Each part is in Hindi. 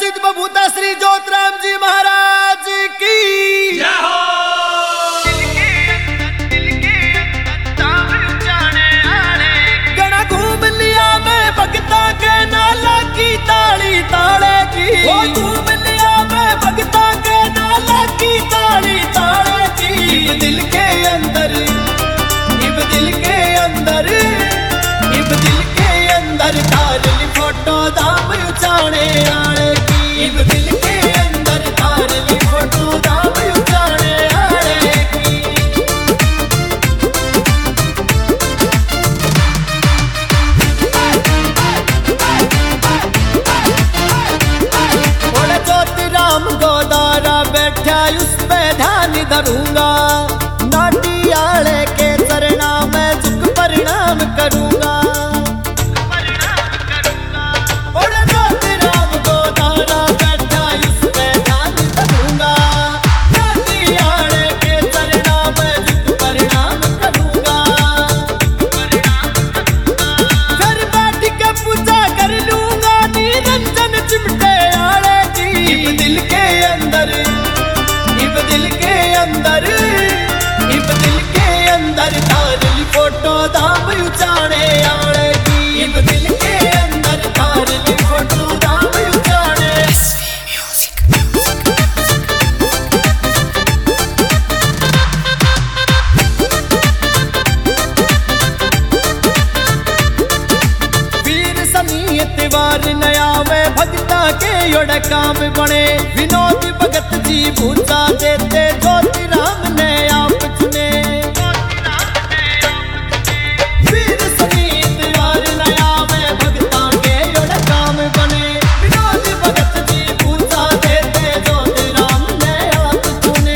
सिद्ध बभूता श्री ज्योतिराम जी महाराज की जय हो। गणा घूम लिया मैं भगता के नाला की ताली ताले की, वो घूम लिया मैं भगता के नाला की ताली ताले की। इब दिल के अंदर, इब दिल के अंदर, इब दिल के अंदर तारली फोटो दाम उचाने आले की। इब दिल के अंदर तारली फोटो दाम उचाने आले की। बोले ज्योतिराम गोदारा बैठा उस पे ध्यान धरूंगा, नाटी आले के चरणा में झुक प्रणाम करूंगा। बोले ज्योतिराम गोदारा बैठा उस पे ध्यान धरूंगा, नाटी आले के चरणा में झुक प्रणाम करूंगा। फिर बैठ के पूजा कर लूंगा निरंजन चिमटे आले की। इब दिल के अंदर, इब दिल के अंदर, इब दिल के अंदर तारली फोटो दाम उचाने आले की। इब दिल के अंदर तारली फोटो दाम उचाने। वीर समीत वार नया वे भगता के योड़ काम बने, विनोद भगत जी भूसा देते ज्योतिराम ने आप चुने। वीर समीत वार नया वे भगता के योड़ काम बने, विनोद भगत जी भूसा देते ज्योतिराम ने आप चुने।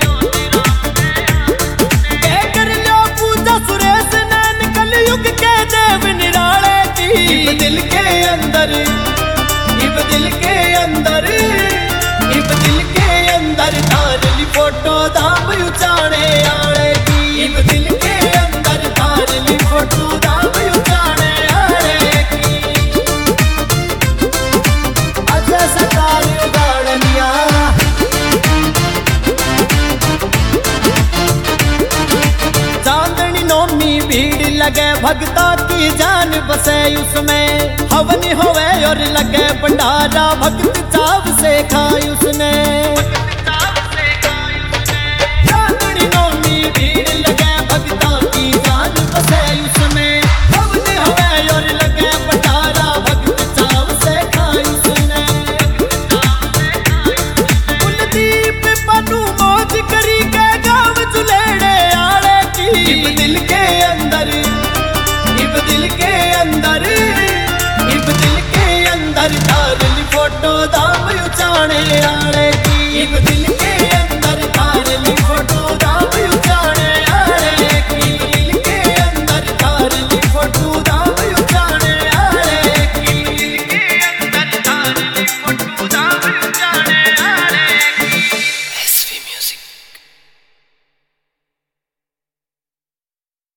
कर लो पूजा सुरेश नैन कलयुग के देव निराले की। इब दिल के अंदर, इब दिल के अंदर, इब दिल के अंदर तारली फोटो दाम उचाने आले की। इब दिल के अंदर तारली फोटो दाम उचाने आले की। अजय सरकार गाड़निया चांदनी नौमी भीड़ लगे भगता की जान बसे उसमें, हवन होवे और लगे भंडारा भक्त चाव से खाए उसने।